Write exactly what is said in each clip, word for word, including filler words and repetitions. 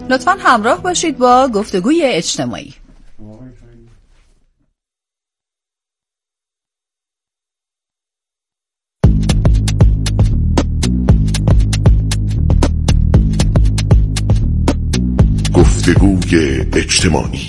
لطفاً همراه باشید با گفتگوی اجتماعی. گفتگوی اجتماعی.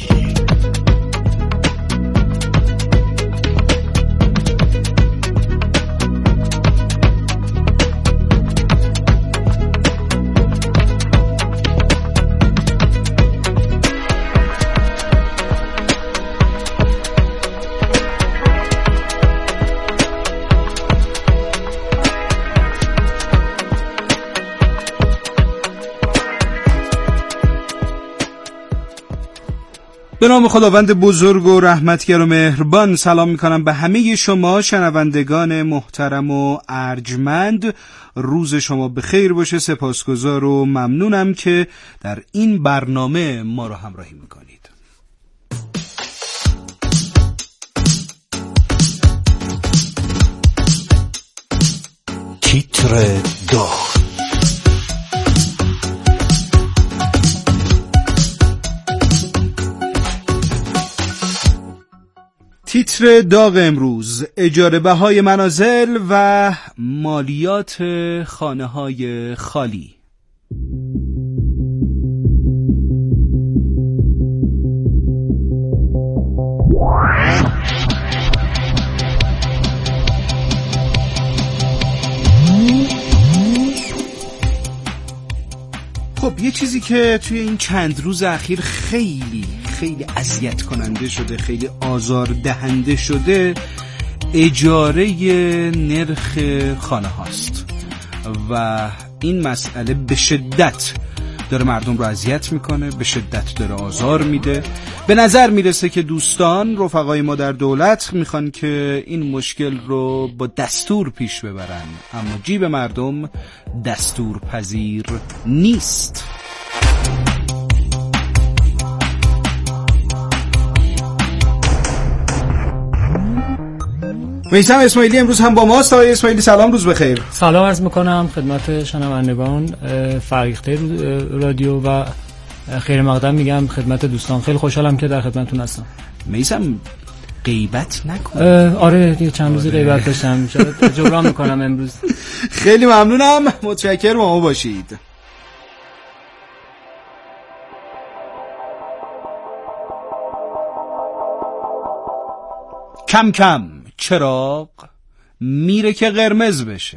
به نام خداوند بزرگ و رحمتگر و مهربان سلام میکنم به همه شما شنوندگان محترم و ارجمند. روز شما بخیر باشه. سپاسگزار و ممنونم که در این برنامه ما رو همراهی میکنید. تیتر داغ. تیتر داغ امروز: اجاره بهای منازل و مالیات خانه های خالی. خب یه چیزی که توی این چند روز اخیر خیلی خیلی اذیت کننده شده، خیلی آزار دهنده شده، اجاره نرخ خانه هاست و این مسئله به شدت داره مردم رو اذیت میکنه، به شدت داره آزار میده. به نظر میرسه که دوستان رفقای ما در دولت میخوان که این مشکل رو با دستور پیش ببرن، اما جیب مردم دستور پذیر نیست. میثم اسماعیلی امروز هم با ماست. آقای اسماعیلی سلام، روز بخیر. سلام عرض میکنم خدمت شنوندگان فریخته رادیو و خیر مقدم میگم خدمت دوستان. خیلی خوشحالم که در خدمتتون هستم. میثم غیبت نکن. آره دیگه چند روزی غیبت داشتم، جبران میکنم امروز. خیلی ممنونم، متشکرم، با ما باشید. کم کم چراغ میره که قرمز بشه.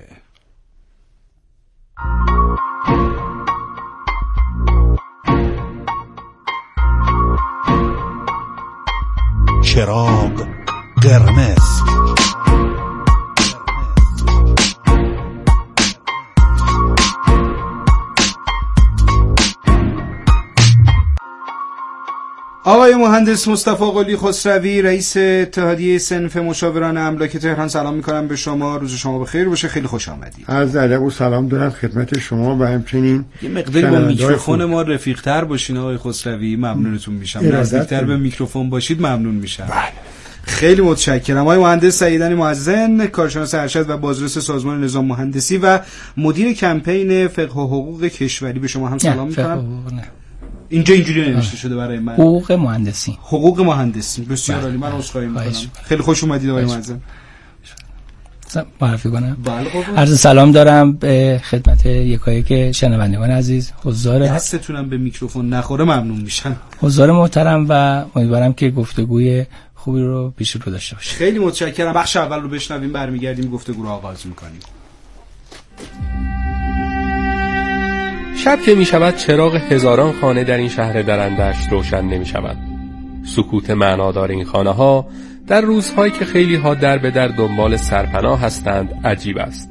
چراغ قرمز. آقای مهندس مصطفی قلی خسروی، رئیس اتحادیه صنف مشاوران املاک تهران، سلام میکنم به شما. روز شما بخیر باشه، خیلی خوش آمدید. عرض ادب و سلام دارم خدمت شما و همچنین یه مقداری با میکروفون ما رفیق‌تر باشین آقای خسروی، ممنونتون میشم. نزدیکتر به میکروفون باشید ممنون میشم. بله. خیلی متشکرم. آقای مهندس سعیدنی معزن، کارشناس ارشد و بازرس سازمان نظام مهندسی و مدیر کمپین فقه و حقوق کشوری، به شما هم سلام میکنم. اینجا اینجوری نوشته شده برای من. حقوق مهندسی. حقوق مهندسی. بسیار عالی. من عذرخواهی میکنم. خیلی خوش اومدید آقای معزن. معرفی کنم. بله قربان. عرض سلام دارم به خدمت یکایک شنوندگان عزیز. حضار دستتونم به میکروفون نخوره ممنون میشم. حضار محترم و امیدوارم که گفتگوی خوبی رو پیش رو داشته باشیم. خیلی متشکرم. بخش اول رو بشنویم، برمیگردیم گفتگو رو آغاز میکنیم. شب که می شود چراغ هزاران خانه در این شهر درندشت روشن نمی شود. سکوت معنادار این خانه ها در روزهایی که خیلی ها در به در دنبال سرپناه هستند عجیب است.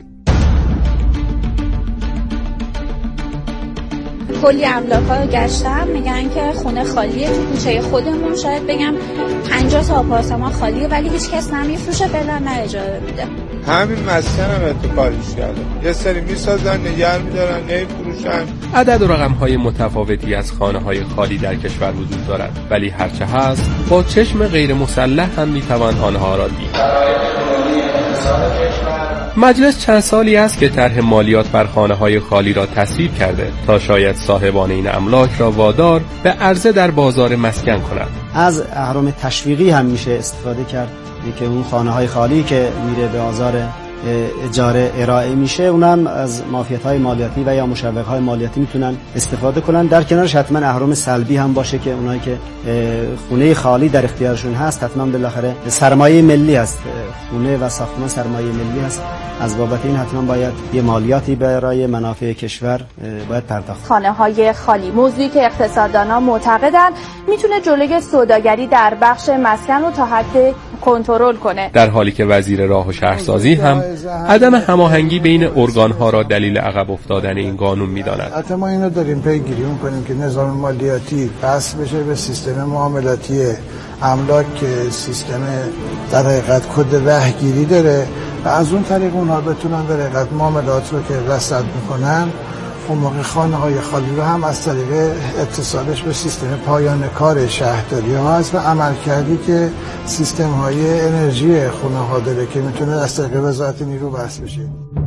کلی املاک‌ها رو گشتم، میگن که خونه خالیه تو کوچه خودمون، شاید بگم پنجاه تا آپارتمان خالیه ولی هیچ کس نمیفروشه، فعلا نه اجاره میده. همین مسکن هم اتفاقیش کرده، یه سری میسازن نگه میدارن نمیفروشن. عدد و رقم‌های متفاوتی از خانه‌های خالی در کشور وجود دارد، ولی هرچه هست با چشم غیر مسلح هم میتوان آنها را دید. مجلس چند سالی است که طرح مالیات بر خانه‌های خالی را تصویب کرده تا شاید صاحبان این املاک را وادار به عرضه در بازار مسکن کند. از اهرم تشویقی هم میشه استفاده کرد که اون خانه‌های خالی که میره به بازار اجاره ارائه میشه اونم از معافیت‌های مالیاتی و یا مشوق‌های مالیاتی میتونن استفاده کنن. در کنارش حتما اهرم سلبی هم باشه که اونایی که خونه خالی در اختیارشون هست حتما بالاخره سرمایه ملی هست، خونه و ساختمان سرمایه ملی هست، از بابت این حتما باید یه مالیاتی برای منافع کشور باید پرداخت. خانه‌های خالی موضوعی که اقتصاددانان معتقدن میتونه جلوی سوداگری در بخش مسکن رو تا حد کنترل کنه، در حالی که وزیر راه و شهرسازی هم عدم هماهنگی بین ارگان‌ها را دلیل عقب افتادن این قانون می‌داند. حتی ما اینو داریم پیگیری می‌کنیم که نظام مالیاتی وصل بشه به سیستم معاملاتی املاک که سیستم در حقیقت کد رهگیری داره و از اون طریق اونها بتونن در حقیقت معاملات رو که رصد می‌کنن اون موقع خانه‌های خالی رو هم از طریق اتصالش به سیستم پایان کار شهرداری ها هست و عمل کردی که سیستم های انرژی خونه ها داره که میتونه از طریق وزارت نیرو وصل بشه.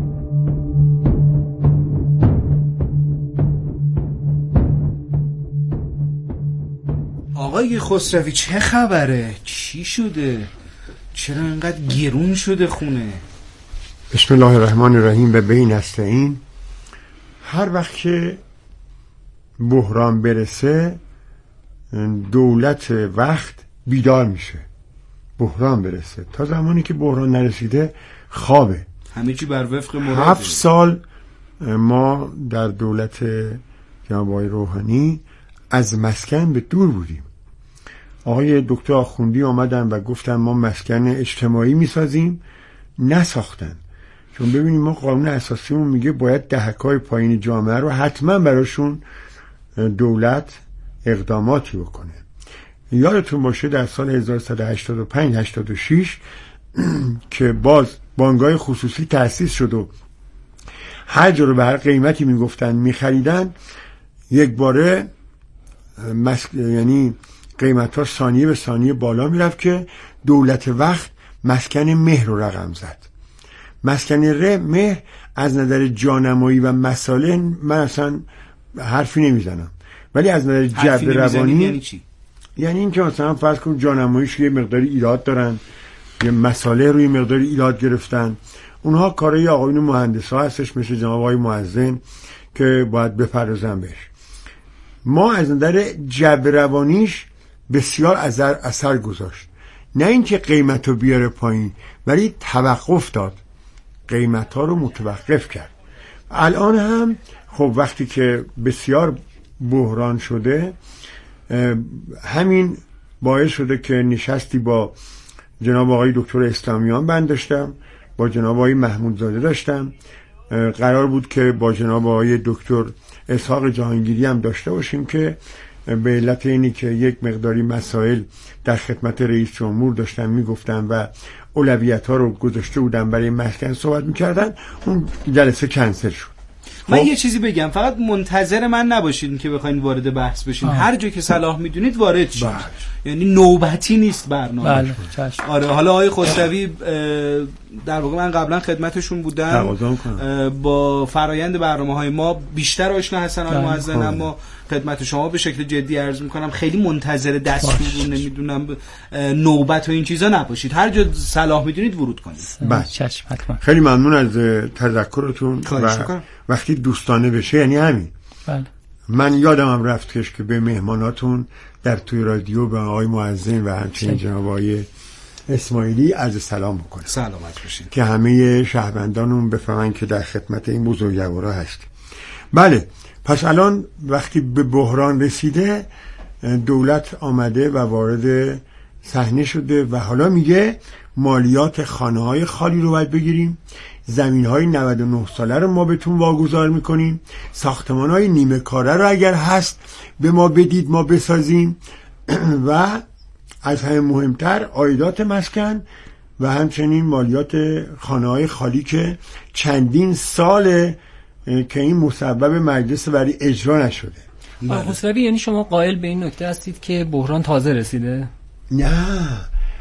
آقای خسروی چه خبره؟ چی شده؟ چرا اینقدر گرون شده خونه؟ بسم الله الرحمن الرحیم و بین نستعین. هر وقت که بحران برسه دولت وقت بیدار میشه. بحران برسه، تا زمانی که بحران نرسیده خوابه. همه چی بر وفق مراده. هفت سال ما در دولت جناب آقای روحانی از مسکن به دور بودیم. آقای دکتر آخوندی آمدن و گفتن ما مسکن اجتماعی میسازیم، نساختن. چون ببینیم ما قانون اساسیمون میگه باید دهکای پایین جامعه رو حتما براشون دولت اقداماتی بکنه. یادتون باشه در سال هزار و سیصد و هشتاد و پنج هشتاد و شش که باز بانک‌های خصوصی تأسیس شد و هر جا رو به هر قیمتی میگفتن میخریدن، یک باره مسک... یعنی قیمت ها ثانیه به ثانیه بالا میرفت که دولت وقت مسکن مهر رو رقم زد. مسکن ر مهر از نظر جانمایی و مساله من اصلا حرفی نمیزنم، ولی از نظر جبر روانی یعنی چی؟ یعنی این که مثلا فرض کن جانماییش یه مقداری ایراد دارن، یه مساله روی مقداری ایراد گرفتن، اونها کارای آقایون مهندسا هستش مثل جناب آقای معزن که باید بپردازن بهش. ما از نظر جبر روانیش بسیار اثر اثر گذاشت، نه اینکه قیمتو بیاره پایین ولی توقف داد، قیمت ها رو متوقف کرد. الان هم خب وقتی که بسیار بحران شده همین باعث شده که نشستی با جناب آقای دکتر اسلامیان من داشتم، با جناب آقای محمودزاده داشتم، قرار بود که با جناب آقای دکتر اسحاق جهانگیری هم داشته باشیم که به علت اینی که یک مقداری مسائل در خدمت رئیس جمهور داشتن میگفتن و اولویت ها رو گذاشته بودن برای مسکن صحبت میکردن، اون جلسه کنسل شد. من یه چیزی بگم، فقط منتظر من نباشید که بخواید وارد بحث بشین. آه. هر جا که صلاح میدونید وارد شید. یعنی نوبتی نیست برنامه. بله. آره حالا آقای خسروی در واقع من قبلا خدمتشون بودم، با فرایند برنامه‌های ما بیشتر آشنا هستن آقای معزن، اما خدمت شما به شکل جدی عرض میکنم خیلی منتظر دستور نمیدونم نوبت و این چیزا نباشید، هر جا صلاح میدونید ورود کنید. بله. خیلی ممنون از تذکرتون و وقتی دوستانه بشه یعنی همین. بله. من یادم هم رفتش که به مهماناتون در توی رادیو به آقای معزن و همچنین جناب آقای اسماعیلی عرض سلام بکنم. سلامت باشید. که همه شهروندانمون بفهمن که در خدمت این بزرگوارا هستیم. بله، پس الان وقتی به بحران رسیده دولت آمده و وارد صحنه شده و حالا میگه مالیات خانه‌های خالی رو باید بگیریم، زمین‌های نود و نه ساله رو ما بهتون واگذار میکنیم، ساختمان‌های نیمه کاره رو اگر هست به ما بدید ما بسازیم و از همه مهمتر عایدات مسکن و همچنین مالیات خانه‌های خالی که چندین ساله که این مسبب مجلس ولی اجرا نشده. آقای خسروی، یعنی شما قائل به این نکته هستید که بحران تازه رسیده؟ نه،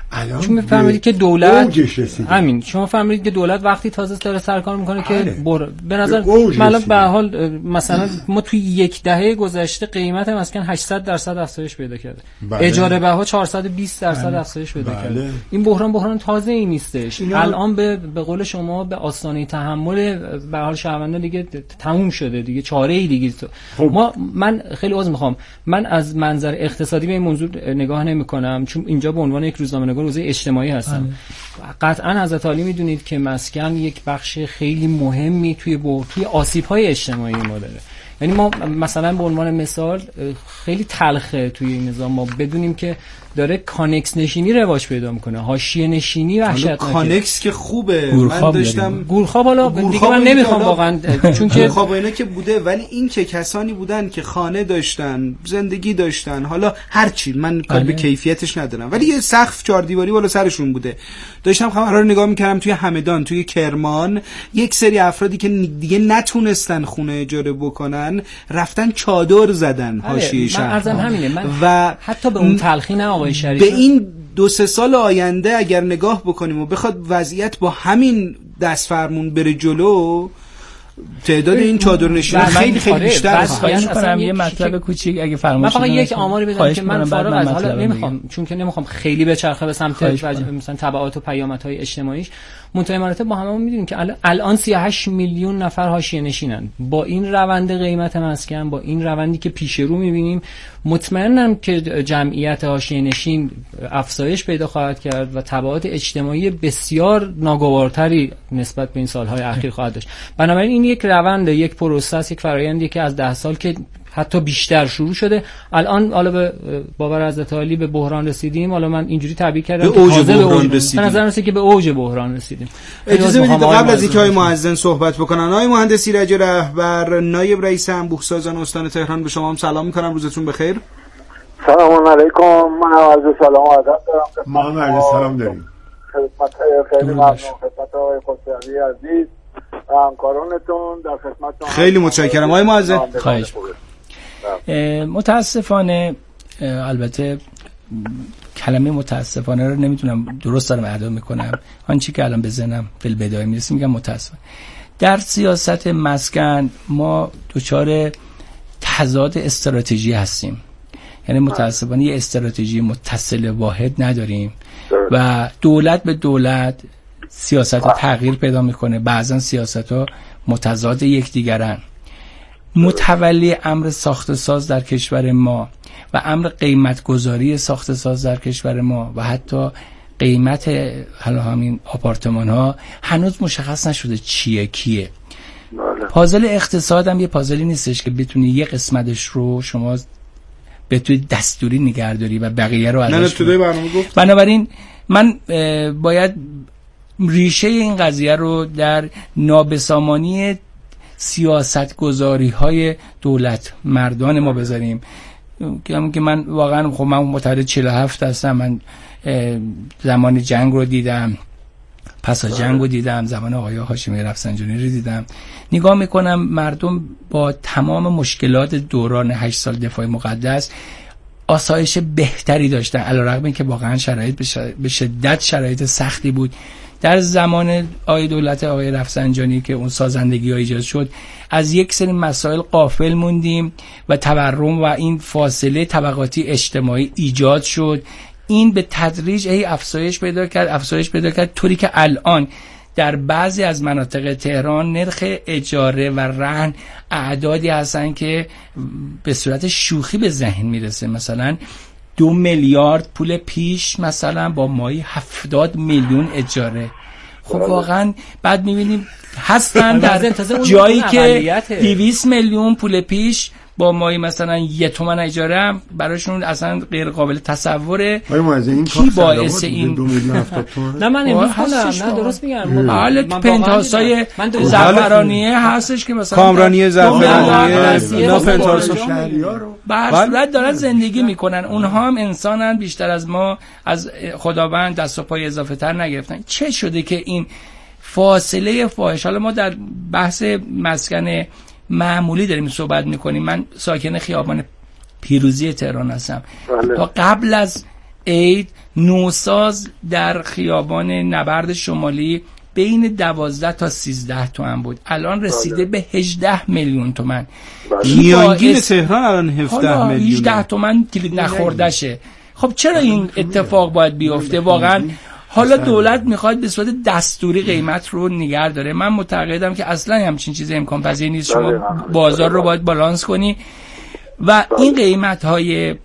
چون میفهمید که دولت همین شما فهمید که دولت وقتی تازه داره سرکار میکنه که بر... به نظر من به حال مثلا ما توی یک دهه گذشته قیمت مسکن هشتصد درصد افزایش پیدا کرده، بله. اجاره بها چهارصد و بیست درصد بله. افزایش پیدا بله. کرده. این بحران بحران تازه ای نیستش. اینا... الان به به قول شما به آستانه تحمل به حال شهروندان دیگه تموم شده دیگه، چاره ای دیگه خب. ما من خیلی عذر میخوام، من از منظر اقتصادی به این موضوع نگاه نمیکنم، چون اینجا به عنوان یک روزنامه‌نگار حوزه اجتماعی هستم. قطعا حضرت علی میدونید که مسکن یک بخش خیلی مهمی توی بر... توی آسیب‌های اجتماعی ما داره. یعنی ما مثلا به عنوان مثال خیلی تلخه توی این نظام ما بدونیم که داره کانکس نشینی رواج پیدا میکنه، حاشیه نشینی وحشتناکه. کانکس که خوبه، من داشتم گورخواب، حالا دیگه من نمیخوام واقعا، چون که خب اینا که بوده، ولی این که کسانی بودن که خانه داشتن، زندگی داشتن، حالا هر چی، من کار به کیفیتش ندارم، ولی یه سقف چهار دیواری بالا سرشون بوده. داشتم خبرها رو نگاه میکردم توی همدان، توی کرمان، یک سری افرادی که دیگه نتونستن خونه اجاره بکنن رفتن چادر زدن حاشیه شهر. من عرضم همینه، من و حتی به اون تلخی نه آقای شریف، به این دو سه سال آینده اگر نگاه بکنیم و بخواد وضعیت با همین دست فرمون بره جلو، تعداد این چادرنشینان خیلی خیلی بیشتر خواهش می‌کنم. یه مطلب کوچیک اگه فرمایش کنید، من فقط یک آماری بدم که من فارغ از حالا نمیخوام، چون که نمیخوام خیلی بچرخه به سمت مثلا تبعات و پیامدهای اجتماعیش. منتهی مراتب با هممون میدونیم که الان سی و هشت میلیون نفر حاشیه نشینن. با این روند قیمت مسکن، با این روندی که پیش رو میبینیم، مطمئنم که جمعیت حاشیه نشین افزایش پیدا خواهد کرد و تبعات اجتماعی بسیار ناگوارتری نسبت به این سالهای اخیر خواهد داشت. بنابراین این یک روند، یک پروسس، یک فرآیندی که از ده سال که حتی بیشتر شروع شده. الان حالا به باور حضرت علی به بحران رسیدیم. حالا من اینجوری تعبیر کردم که اوج بحران رسیدیم. به نظر میاد که به اوج بحران رسیدیم. اجازه بدید قبل از اینکه آقای مؤذن صحبت بکنن، آقای مهندس ایرج رهبر، نایب رئیس انبوه سازان استان تهران، به شما هم سلام میکنم، روزتون بخیر. سلام علیکم. من عرض سلام و ادب دارم. ما هم عرض سلام داریم. خدمت خیلی ممنون، خدمت آقای خسروی عزیز و همکارانتون در خدمتتون. خیلی متشکرم آقای مؤذن. خواهش متاسفانه، البته کلمه متاسفانه رو نمیتونم درست دارم ادا میکنم، آنچه که الان به ذهنم فی بدایه میرسه میگم متاسفانه. در سیاست مسکن ما دچار تضاد استراتژی هستیم، یعنی متاسفانه یه استراتژی متصل واحد نداریم و دولت به دولت سیاست ها تغییر پیدا میکنه، بعضا سیاست ها متضاد یکدیگرن. متولی امر ساخت ساز در کشور ما و امر قیمت گذاری ساخت ساز در کشور ما و حتی قیمت حالا همین آپارتمان ها هنوز مشخص نشده چیه کیه. پازل اقتصاد هم یه پازلی نیستش که بتونی یه قسمتش رو شما بتونی دستوری نگهداری و بقیه رو ازش گفت. بنابراین من باید ریشه این قضیه رو در نابسامانی سیاست گذاری های دولت مردان ما بذاریم که من واقعا خب من متولد چهل و هفت هستم، من زمان جنگ رو دیدم، پس از جنگ رو دیدم، زمان آقای هاشمی رفسنجانی رو دیدم. نگاه میکنم مردم با تمام مشکلات دوران هشت سال دفاع مقدس آسایش بهتری داشتن، علیرغم اینکه واقعا شرایط به شدت شرایط سختی بود. در زمان آقای دولت آقای رفسنجانی که اون سازندگی ها ایجاد شد، از یک سری مسائل غافل موندیم و تورم و این فاصله طبقاتی اجتماعی ایجاد شد. این به تدریج ای افزایش پیدا کرد افزایش پیدا کرد طوری که الان در بعضی از مناطق تهران نرخ اجاره و رهن اعدادی هستن که به صورت شوخی به ذهن میرسه. مثلا دو میلیارد پول پیش مثلا با مایی هفتاد میلیون اجاره. خب واقعا بعد میبینیم هستن در جایی که دویست میلیون پول پیش با مایی مثلا یه تومن اجاره هم براشون اصلا غیر قابل تصوره. کی باعث این نه من امروز خودم نه درست میگم، حالا پنتهاوسای زعفرانیه هستش که مثلا کامرانی زعفرانیه نه پنتهاوس شهریار رو به صورت دارن زندگی میکنن. اونها هم انسانن، بیشتر از ما از خداوند دست و پای اضافه تر نگرفتن. چه شده که این فاصله فاحش؟ حالا ما در بحث مسکن معمولی داریم صحبت میکنیم. من ساکن خیابان پیروزی تهران هستم. تا قبل از عید نوساز در خیابان نبرد شمالی بین دوازده تا سیزده تومن بود، الان رسیده به هجده میلیون تومن. میانگین تهران الان هفده میلیون، هجده تومن کلید نخوردشه. خب چرا این اتفاق باید بیفته واقعا؟ حالا دولت میخواد به صورت دستوری قیمت رو نگه داره. من معتقدم که اصلا همچین چیزی امکان پذیر نیست. شما بازار رو باید بالانس کنی و این قیمت های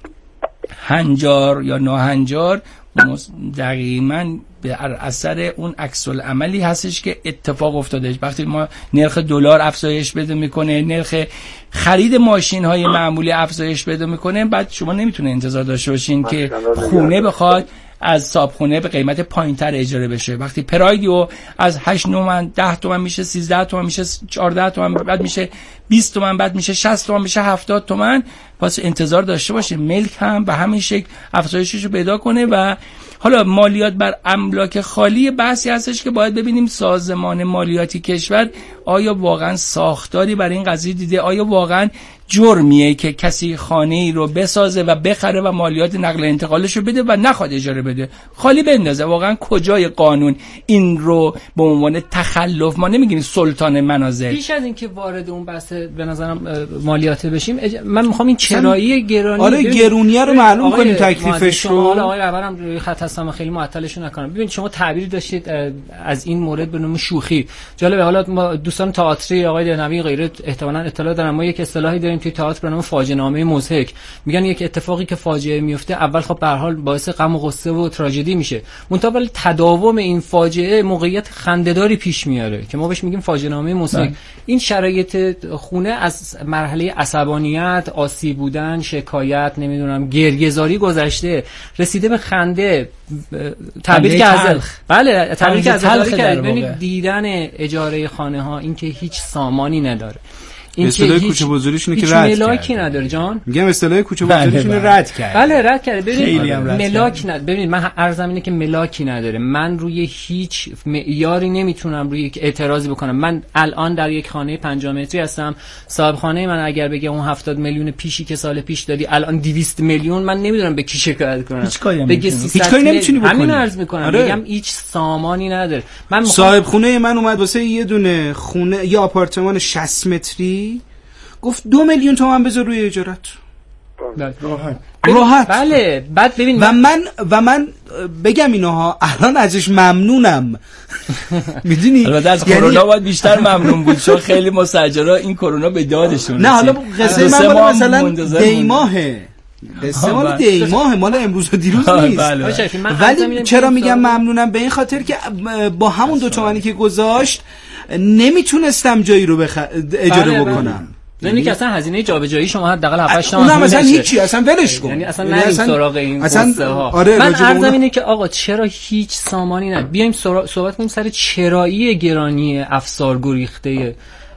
هنجار یا ناهنجار دقیقاً به اثر اون عکس العملی هستش که اتفاق افتاده. وقتی ما نرخ دلار افزایش پیدا میکنه، نرخ خرید ماشین های معمولی افزایش پیدا میکنه، بعد شما نمیتونه انتظار داشته باشین که خونه بخواد از صابخونه به قیمت پایینتر اجاره بشه. وقتی پرایدیو از هشت تومن ده تومن میشه، سیزده تومن میشه، چهارده تومن بعد میشه بیست تومن، بعد میشه شصت تومن، میشه هفتاد تومن، پس انتظار داشته باشه ملک هم به همین شکل افزایشش رو پیدا کنه. و حالا مالیات بر املاک خالی بحثی هستش که باید ببینیم سازمان مالیاتی کشور آیا واقعا ساختاری برای این قضیه دیده، آیا واقعا جرمیه که کسی خانه ای رو بسازه و بخره و مالیات نقل انتقالش رو بده و نخواد اجاره بده، خالی بندازه. واقعا کجای قانون این رو به عنوان تخلف، ما نمیگیم سلطان منازل. پیش از اینکه وارد اون بحث به نظرم مالیات بشیم، من میخوام این چرایی گرانی، آره گرونیه رو معلوم کنیم تکلیفش رو. حالا آقای رهبرم روی خط هستم، خیلی معطلشون نکنم. ببینید شما تعبیر داشتید از این مورد به نام شوخی. جالبه، حالا ما دوستان تئاتری آقای نوی غیره احتمالاً اطلاع دارن، ما یک اصطلاحی داریم توی تئاتر به نام فاجعه نامه مضحک. میگن یک اتفاقی که فاجعه میفته اول خب به هر حال باعث غم و غصه و تراژدی میشه، منتها ولی تداوم این فاجعه موقعیت خنده‌داری پیش میاره که ما بهش میگیم فاجعه نامه مضحک. این شرایط خونه از مرحله عصبانیت، آسیب بودن، شکایت، نمیدونم گریه‌زاری گذشته، رسیده به خنده، تعبیر که از بله تعبیر که از ببینید دیدن اجاره خانه ها، این که هیچ سامانی نداره، این اصطلاح کوچه بزرگیشونه که رد کرد. ملاکی نداره جان. میگم اصطلاح کوچه بزرگیشونه رد کرد. بله رد کرد. ببینید ملاک نداره. ببینید من عرضم اینه که ملاکی نداره. من روی هیچ معیاری نمیتونم روی یک اعتراضی بکنم. من الان در یک خانه پنجاه متری هستم. صاحب خانه من اگر بگه اون هفتاد میلیون پیشی که سال پیش دادی الان دویست میلیون، من نمیدونم به کی شکایت کنم. بگه هیچ کاری نمیتونی بکنی. همین عرض میکنم. آره. میگم هیچ سامانی نداره. من صاحب خونه من اومد واسه یه دونه خونه یا آپارتمان شصت متری گفت دو میلیون تومان بذار روی اجارت. راحت راحت بله. بعد ببین و من و من بگم اینها الان ازش ممنونم. میدونی البته از یعنی... کرونا باید بیشتر ممنون بود چون خیلی مستاجرا این کرونا به دادشون. نه حالا قصه من مال مثلا دیماهه، قصه مال دیماه، مال امروز و دیروز نیست. ولی چرا میگم ممنونم؟ به این خاطر که با همون دو تومانی که گذاشت نمیتونستم جایی رو بخ... اجاره بله بکنم. یعنی که اصلا هزینه جابجایی شما حداقل هفت هشت تومن اصلا هیچی، اصلا ولش کن. یعنی اصلا نریم سراغ این قصه ها. آره من عرضم اینه که آقا چرا هیچ سامانی نه، بیایم صحبت کنیم سر چرایی گرانی افسار گریخته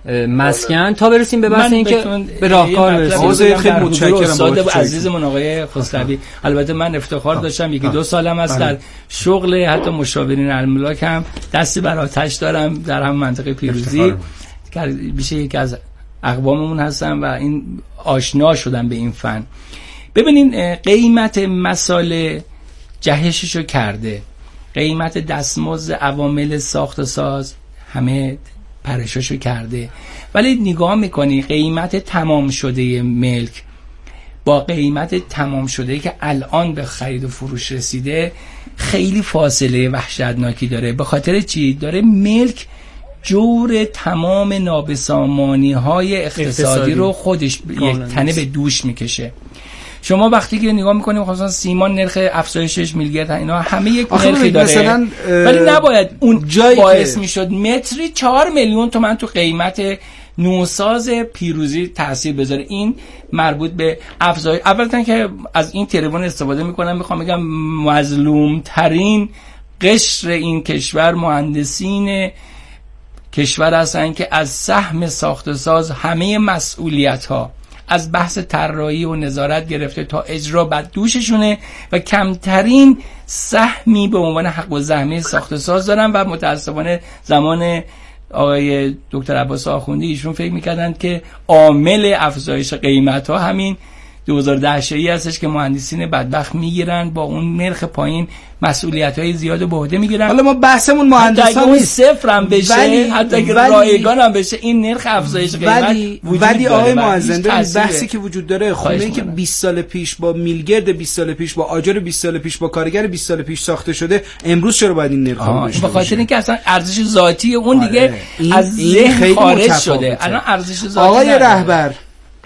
مسکن تا برسیم به بحث این که به راهکار برسیم. خیلی متشکرم استاد عزیزمون آقای خسروی. البته من افتخار داشتم یکی دو سالم است در شغل حتی مشاورین الملاک هم دستی بر آتش دارم در هم منطقه پیروزی که بیشه یکی از اقواممون هستم و این آشنا شدم به این فن. ببینین قیمت مساله جهششو کرده، قیمت دستمزد عوامل ساخت و ساز همه پرشاشو کرده، ولی نگاه میکنی قیمت تمام شده ملک با قیمت تمام شده که الان به خرید و فروش رسیده خیلی فاصله وحشتناکی داره. به خاطر چی؟ داره ملک جور تمام نابسامانی های اقتصادی, اقتصادی رو خودش یک تنه به دوش میکشه. شما وقتی که نگاه میکنیم خصوصا سیمان نرخ افزایشش میلیارد اینا همه یک نرخی داره، ولی نباید اون جایی باعث میشد متری چهار میلیون تومان تو قیمت نوساز پیروزی تاثیر بذاره. این مربوط به افزایش. اولا که از این تریبون استفاده میکنم میخوام بگم مظلوم ترین قشر این کشور مهندسین کشور هستن که از سهم ساخت و ساز همه مسئولیت ها از بحث طراحی و نظارت گرفته تا اجرا بر دوششونه و کمترین سهمی به عنوان حق و زحمه ساخت و ساز دارن و متاسفانه زمان آقای دکتر عباس آخوندی ایشون فکر میکردن که عامل افزایش قیمت ها همین دو هزار و ده شایی هستش که مهندسین بدبخت میگیرن با اون نرخ پایین مسئولیت‌های زیاد به عهده میگیرن. حالا ما بحثمون مهندسان اگه صفر هم بشه ولی حتی اگه رایگان هم بشه این نرخ افزایش قیمت ولی وجود ولی داره. آقای معزنده بحثی که وجود داره خونه‌ای که بیست سال پیش با میلگرد بیست سال پیش با آجر بیست سال پیش با کارگر بیست سال پیش ساخته شده امروز چرا باید این نرخ رو داشته به خاطر اینکه اصلا ارزش ذاتی اون آره. دیگه این از این ذهن خارج شده. الان ارزش ذاتی آقای نداره. رهبر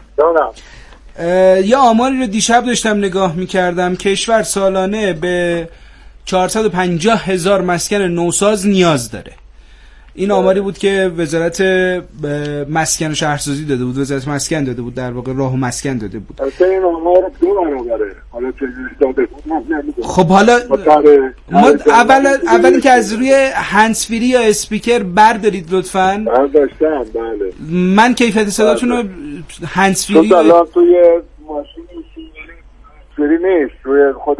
یه آماری رو دیشب داشتم نگاه میکردم، کشور سالانه به چهارصد و پنجاه هزار مسکن نوساز نیاز داره. این آماری بود که وزارت مسکن و شهرسازی داده بود، وزارت مسکن داده بود، در واقع راه و مسکن داده بود. این آمار دو برابره. حالا چه داده بود من نمیدونم. خب حالا ما اول اول که از روی هندزفری یا اسپیکر بردارید لطفاً. برداشتم بله. من کیفیت صداتون رو هندزفری تو الان توی ماشین فری نیست، روی خود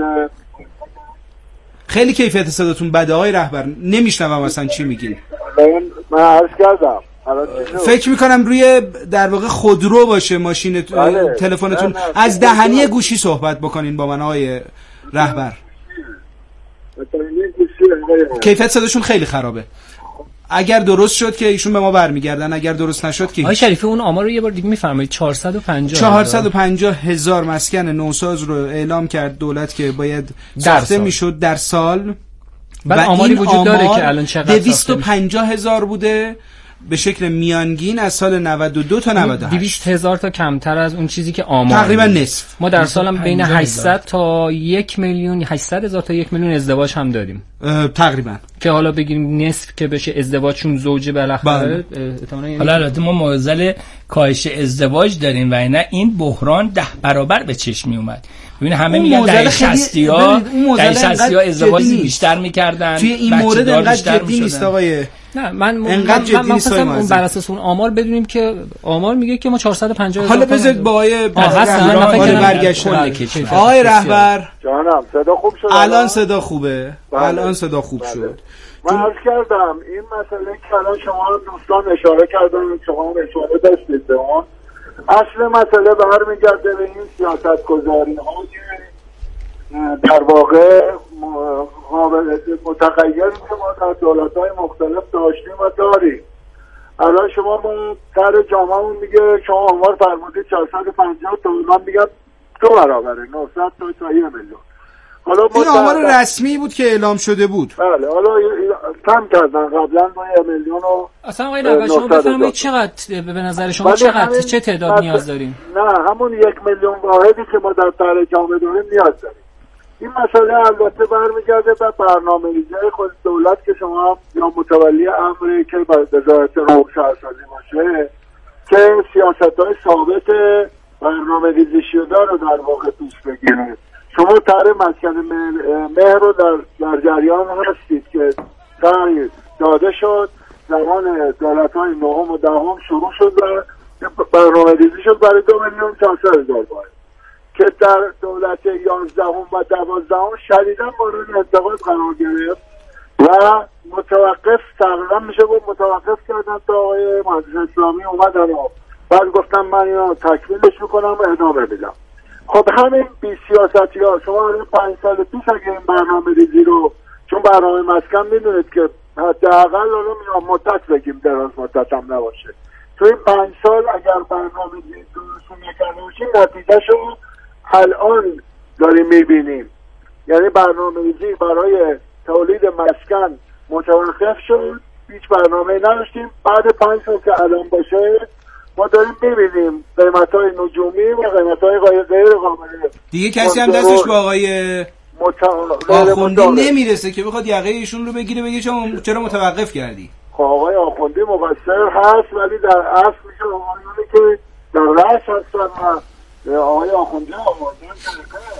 خیلی کیفیت صداتون بده آقای رهبر، نمیشنوم اصلا چی میگین. من عرض کردم فکر میکنم روی در واقع خودرو باشه ماشین تلفنتون، از دهنی گوشی صحبت بکنین با من آقای رهبر. کیفیت صداشون خیلی خرابه. اگر درست شد که ایشون به ما برمیگردن، اگر درست نشد که آقای شریفی اون آمار رو یه بار دیگه میفرمایید. چهارصد و پنجاه چهارصد و پنجاه هزار مسکن نوساز رو اعلام کرد دولت که باید ساخته میشد در سال. بعد آماری وجود داره که الان چقدر دویست و پنجاه هزار بوده به شکل میانگین از سال نود و دو تا نود و هشت. دویست هزار تا کمتر از اون چیزی که آمار تقریبا نصف. ما در سال هم بین هشتصد تا یک میلیون هشتصد هزار تا یک میلیون ازدواج هم داریم تقریبا، که حالا بگیم نصف که بشه ازدواجشون زوجه بالاخره. حالا البته ما معضل کاهش ازدواج داریم و نه این بحران ده برابر به چشم می اومد. ببین همه میگن دهه شصت ها دهه شصت ها ازدواج بیشتر میکردن، توی این مورد انقدر جدی نیست آقای. نه من انقدر جدی نیست اون بر اساس اون آمار بدونیم که آمار میگه که ما چهارصد و پنجاه هزار. حالا بذارید با آقای برگشت آقای رهبر. جانم صدا خوب شد الان صدا خوبه. الان صدا خوب شد. من عرض کردم این مسئله که الان شما دوستان اشاره کردن، شما هم اشاره داشتید به اون، اصل مسئله برمیگرده به این سیاست گذاری ها که در واقع متغیری که ما در دولت های مختلف داشتیم و داریم. الان شما ما سر جامعه میگه شما آمار فرمودید چهارصد و پنجاه تا من میگم دو برابره نهصد تا تا یه میلیون. حالا این آمار رسمی بود که اعلام شده بود. بله حالا کم کردن، قبلا ما یه میلیون و اصلا آقای نوبت شما بفرمایید چقدر به نظر شما چقدر چه تعداد نیاز داریم؟ نه همون یک میلیون واحدی که ما در طرح جامعه داریم نیاز داریم. این مسئله البته برمیگرده به برنامه‌ریزی خود دولت که شما یا متولی امری که به وزارت راه شهرسازی باشه که سیاست‌های ثابت برنامه‌ریزی شده رو در واقع پیش بگیره. شما طرح مسکن مهر رو در, در جریان هستید که طرح داده شد، زمان دولت‌های نهم و دهم شروع شد و برنامه‌ریزی شد برای دو میلیون چهارصد هزار واحد که در دولت یازدهم و دوازدهم شدیداً مورد انتقاد قرار گرفت و متوقف تقریبا میشه بود متوقف کردن تا آقای مهندس اسلامی اومدن و بعد گفتم من اینو تکمیلش میکنم و ادامه میدم. خب همین بی سیاستی ها شما الان پنج سال پیش اگه این برنامه ریزی رو، چون برنامه مسکن میدونید که حداقل الان میام مدت بگیم دراز مدت هم نباشه، تو این پنج سال اگر برنامه ریزی درستون نکرده باشیم نتیجه شو الان داریم میبینیم. یعنی برنامه ریزی برای تولید مسکن متوقف شد، هیچ برنامه نداشتیم. بعد پنج سال که الان باشه ما داریم میبینیم قیمت‌های نجومی و قیمت‌های غیر قابل دیگه کسی هم دستش با آقای آخوندی نمیرسه که بخواد یقه ایشون رو بگیره بگه شما چرا متوقف کردی. خب آقای آخوندی مقصر هست ولی در اصل میشه آقایونی که در رأس هستن و آقای آخوندی آماردن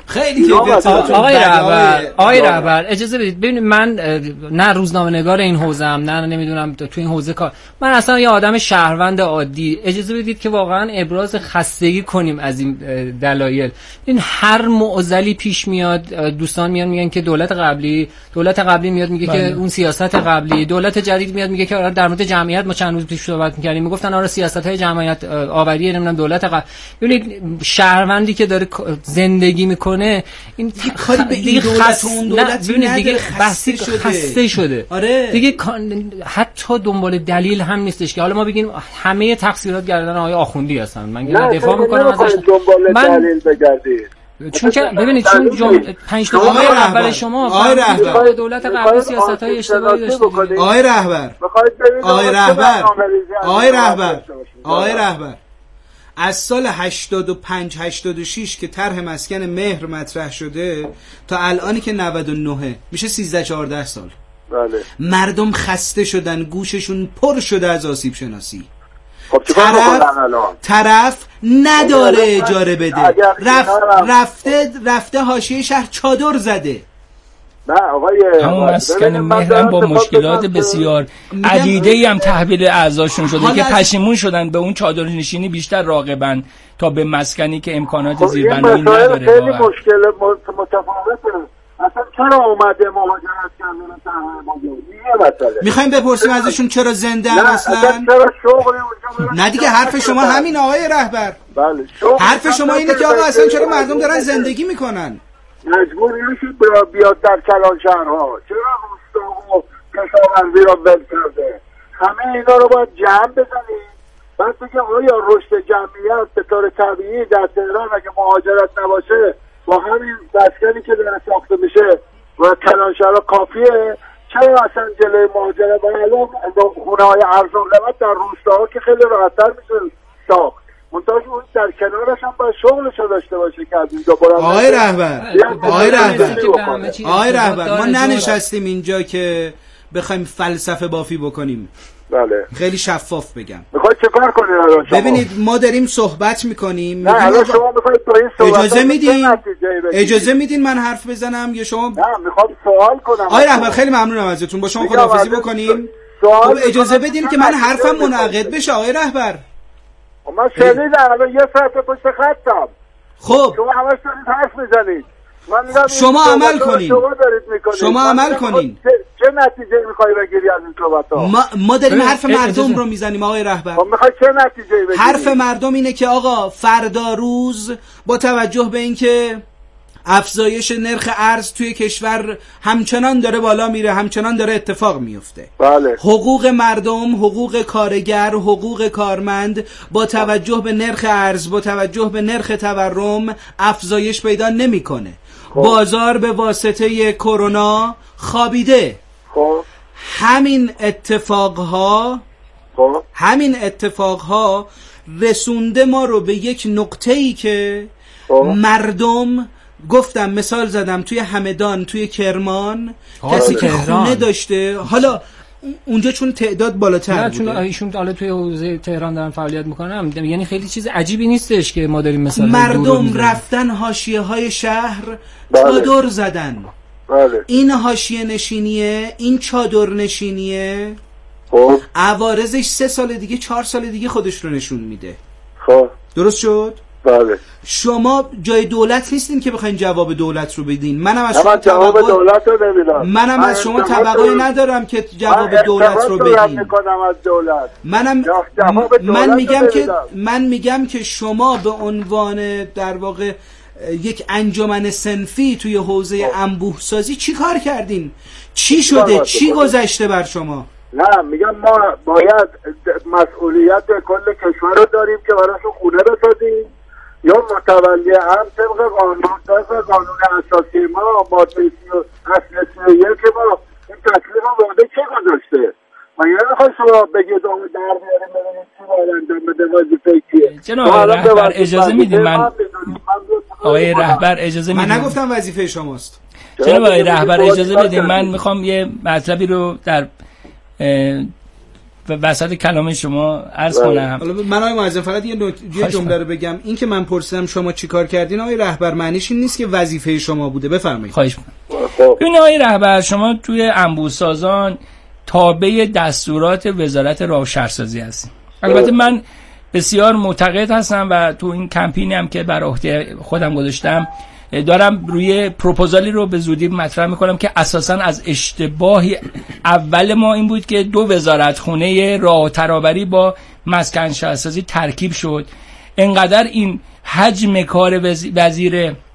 خیلی کیفیت آقای رهبر آقای رهبر اجازه بدید ببینید، من نه روزنامه‌نگار این حوزه ام، نه نمیدونم تو این حوزه کار، من اصلا یه آدم شهروند عادی. اجازه بدید که واقعا ابراز خستگی کنیم از این دلایل. این هر معضلی پیش میاد، دوستان میان میگن که دولت قبلی دولت قبلی میاد میگه بله. که اون سیاست قبلی، دولت جدید میاد میگه که در مورد جمعیت ما چند روز پیش صحبت می‌کردیم میگفتن آره سیاست‌های جمعیت آوری نمیدونم دولت قبل. ببینید شهروندی که داره زندگی میکنه این کاری به این دولت و اون دولت ببینید دیگه بحثی خسته شده. آره. دیگه حتی دنبال دلیل هم نیستش که حالا ما بگیم همه تقصیرات گردن آقای آخوندی هستن. من دفاع میکنم ازش. من دلیل بگردید چون که ببینید چون جمله پنج تا اول شما آقای رهبر دولت قبلی سیاست‌های اشتباهی داشته. آقای رهبر آقای رهبر آقای رهبر آقای رهبر از سال هشتاد و پنج هشتاد و شش که طرح مسکن مهر مطرح شده تا الانی که نود و نه میشه سیزده چهارده سال. بله. مردم خسته شدن، گوششون پر شده از آسیب شناسی. خب طرف طرف نداره اجاره بده، رفت رفته رفته حاشیه شهر چادر زده. نه آقای همون مسکن مهرم با مشکلات بسیار عدیده‌ای هم تحویل اعضاشون شده که پشیمون شدن به اون چادر نشینی بیشتر راغبن تا به مسکنی که امکانات زیربنایی نداره. خیلی مشکل متفاوته. اصلا چرا اومده مهاجرت کردن طرح ماجرا؟ میخوایم بپرسیم ازشون چرا زنده هم اصلا؟ چرا شغلی اونجا؟ نه دیگه حرف شما همین آقای رهبر. بله. حرف شما اینه که آقا اصلا چرا مردم دارن زندگی میکنن؟ مجبور نشید بیاد در کلان شهرها. چرا روستا و کشاورزی را ول کرده؟ همه اینا رو باید جمع بزنید. بعد بگم آیا رشد جمعیت به طور طبیعی در تهران اگه مهاجرت نباشه با همین مسکنی که داره ساخته میشه و کلانشهرها کافیه؟ چرا اصلا جلوی مهاجرت الان با خونه های ارزان قیمت در روستاها که خیلی راحت‌تر میشه ساخت، منتها اون در کنارش هم باید شغلشو داشته باشه که از اینجا برام. آقای رهبر آقای رهبر آقای رهبر ما ننشستیم اینجا که بخوایم فلسفه بافی بکنیم. بله. خیلی شفاف بگم. میخواید چه کار کنید الان شما؟ ببینید ما داریم صحبت میکنیم. نه الان شما میخواید با این صحبت اجازه میدین؟ اجازه میدین من حرف بزنم یا شما؟ نه میخوام سوال کنم. آقای رهبر خیلی ممنونم ازتون. با شما خداحافظی بکنیم. خب اجازه بدین که من حرفم منعقد بشه آقای رهبر. من شنیدم الان یه ساعت پشت خطم. خب شما همش دارید حرف میزنید. شما عمل کنین. شما عمل کنین. چه نتیجه میخوای بگیری از این صحبت‌ها؟ ما ما داریم حرف مردم رو میزنیم آقای رهبر. خب میخوای چه نتیجه بگیری؟ حرف مردم اینه که آقا فردا روز با توجه به اینکه افزایش نرخ ارز توی کشور همچنان داره بالا میره، همچنان داره اتفاق میفته. بله. حقوق مردم، حقوق کارگر، حقوق کارمند با توجه به نرخ ارز، با توجه به نرخ تورم افزایش پیدا نمیکنه. خب. بازار به واسطه کرونا خوابیده. خب. همین اتفاقها خب. همین اتفاقها رسونده ما رو به یک نقطه‌ای که خب. مردم، گفتم مثال زدم توی همدان، توی کرمان کسی که خونه داشته، حالا اونجا چون تعداد بالاتر بوده، چون ایشون حالا توی حوزه تهران دارن فعالیت میکنن، یعنی خیلی چیز عجیبی نیستش که ما داریم مثلا مردم رفتن حاشیه های شهر چادر زدن. بله. این حاشیه نشینیه، این چادر نشینیه، خب عوارضش سه سال دیگه چهار سال دیگه خودش رو نشون میده. خب درست شد؟ بله. شما جای دولت نیستین که بخواین جواب دولت رو بدین. منم از شما جواب توقع... دولت رو نمیدم. منم از شما توقعی ندارم که جواب دولت رو بدین. از دولت. منم من میگم که من میگم که شما به عنوان در واقع یک انجمن صنفی توی حوزه انبوه سازی چی کار کردین؟ چی شده؟ چی گذشته بر شما؟ نه میگم ما باید مسئولیت کل کشور رو داریم که براشون خونه بسازیم، یا متولی هم طبق قانون طبق قانون اساسی ما ماده اصل یک که ما این تکلیف رو بوده چه گذاشته؟ من یه نمیخوای شما بگید آمه در بیاریم ببینید چی باید انجام بده وظیفه کیه. جناب رهبر اجازه میدیم من آقای رهبر اجازه میدیم. من نگفتم وظیفه شماست. جناب آقای رهبر اجازه بدیم من میخوام یه مطلبی رو در وسط کلام شما عرض کنم. حالا من آقای معظم فقط یه, نوت... یه جمله رو بگم. این که من پرسیدم شما چیکار کردین آقای رهبر، معنیش این نیست که وظیفه شما بوده. بفرمایید. خواهش می‌کنم. ببین آقای رهبر، شما توی انبوه‌سازان تابع دستورات وزارت راه و شهرسازی هستید. البته من بسیار معتقد هستم و تو این کمپینی هم که بر عهده خودم گذاشتم دارم روی پروپوزالی رو به زودی مطرح میکنم که اساساً از اشتباهی اول ما این بود که دو وزارتخونه راه و ترابری با مسکن شهرسازی ترکیب شد. انقدر این حجم کار وزیر